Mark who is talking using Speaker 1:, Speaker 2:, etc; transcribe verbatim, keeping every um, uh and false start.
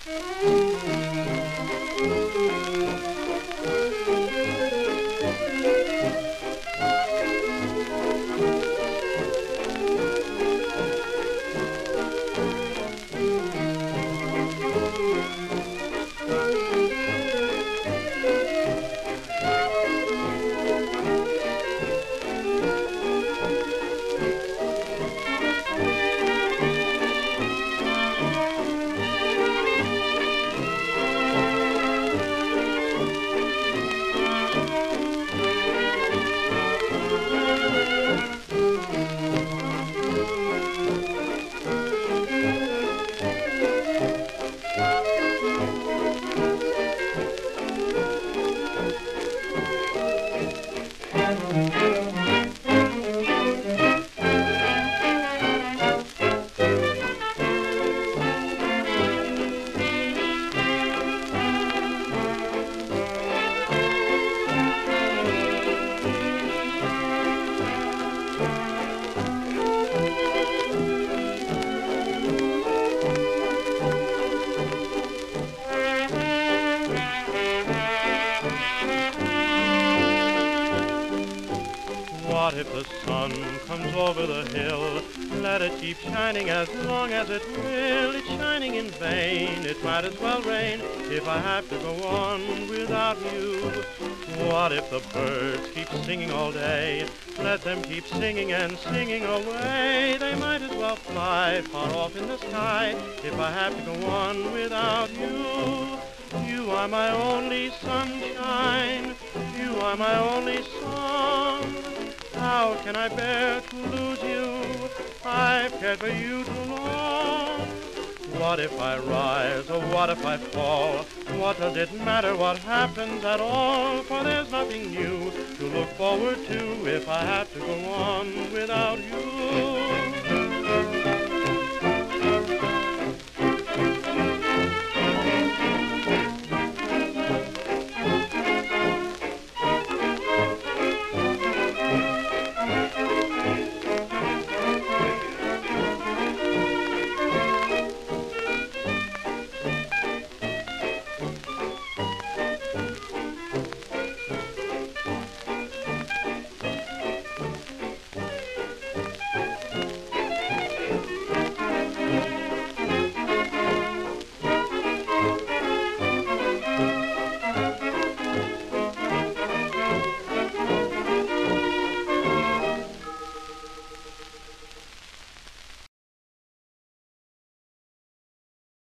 Speaker 1: What if the sun comes over the hill? Let it keep shining as long as it will. It's shining in vain, it might as well rain if I have to go on without you. What if the birds keep singing all day? Let them keep singing and singing away. They might as well fly far off in the sky if I have to go on without you. You are my only sunshine, you are my only song. How can I bear to lose you? I've cared for you too long. What if I rise or what if I fall? What does it matter what happens at all? For there's nothing new to look forward to if I have to go on without you.